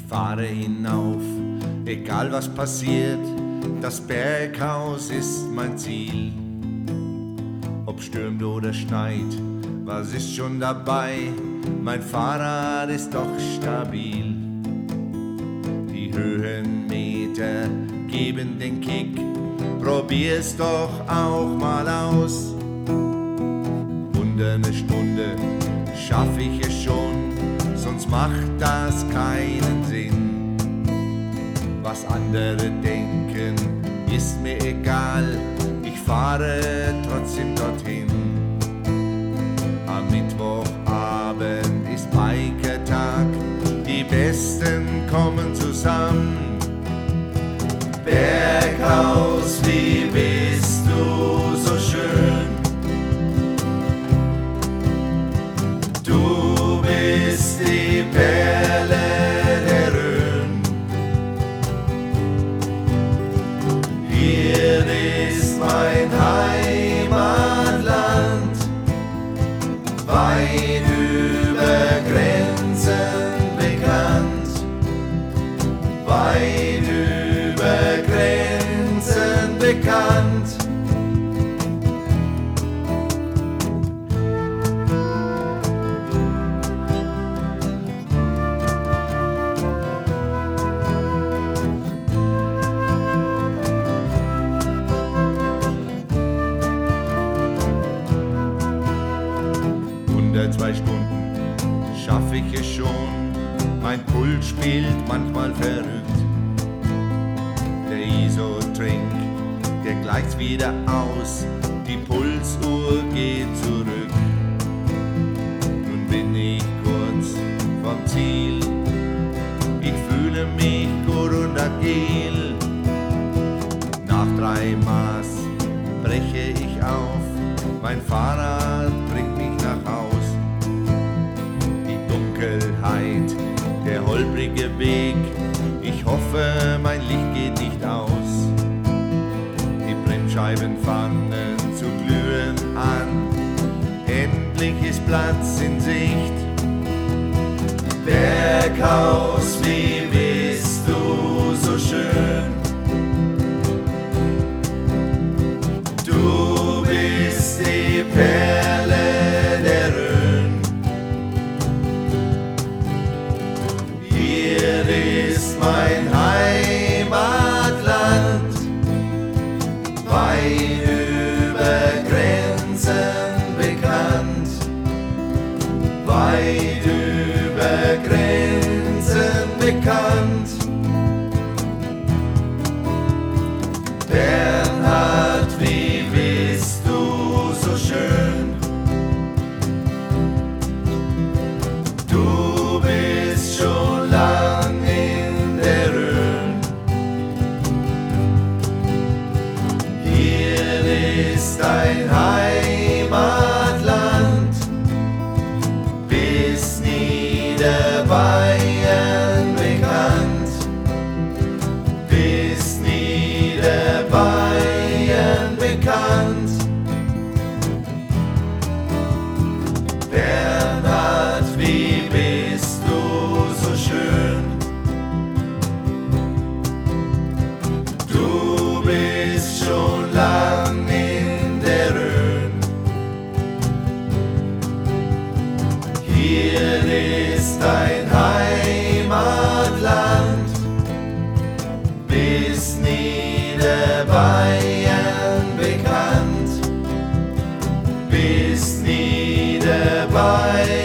fahre hinauf, egal was passiert, das Berghaus ist mein Ziel. Ob stürmt oder schneit, was ist schon dabei, mein Fahrrad ist doch stabil. Die Höhenmeter geben den Kick, probier's doch auch mal aus. Unter eine Stunde schaff ich es schon, sonst macht das keinen Sinn. Was andere denken, ist mir egal, ich fahre trotzdem dorthin. Am Mittwochabend ist Bikertag, die Besten kommen zusammen. Berghaus, wie bist du so schön? Du bist die Perle der Rhön. Hier ist mein Heimatland, weit über Grenzen bekannt, weit über Grenzen bekannt. 2 Stunden schaff ich es schon, mein Puls spielt manchmal verrückt. Der Isotrink, der gleicht wieder aus, die Pulsuhr geht zurück. Nun bin ich kurz vom Ziel, ich fühle mich gut und agil. Nach 3 Maß breche ich auf, mein Fahrrad bringt mich nach Haus. Die Dunkelheit, der holprige Weg, ich hoffe, mein Licht geht nicht aus. Die Bremsscheiben fangen zu glühen an, endlich ist Platz in Sicht. Berghaus, wie bist du so schön? Du bist die Perle der Rhön. Hier ist mein Heimatland, weit über Grenzen bekannt, weit über Grenzen bekannt. Bernhard, wie bist du so schön? Du bist schon lang in der Rhön. Hier ist dein Heimatland, bis Niederbayern bekannt, bis Niederbayern bekannt. Bernhard, wie bist du so schön? Du bist schon lang in der Rhön. Hier ist dein Heimatland, bis Niederbayern bekannt, bis Niederbayern